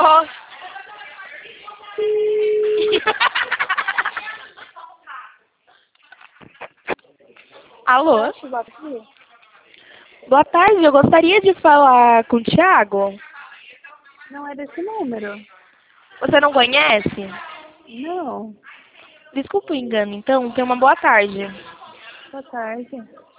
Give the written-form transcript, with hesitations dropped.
Alô? Alô? Boa tarde, eu gostaria de falar com o Thiago. Não é desse número. Você não conhece? Não. Desculpa o engano, então. Tenha uma boa tarde. Boa tarde.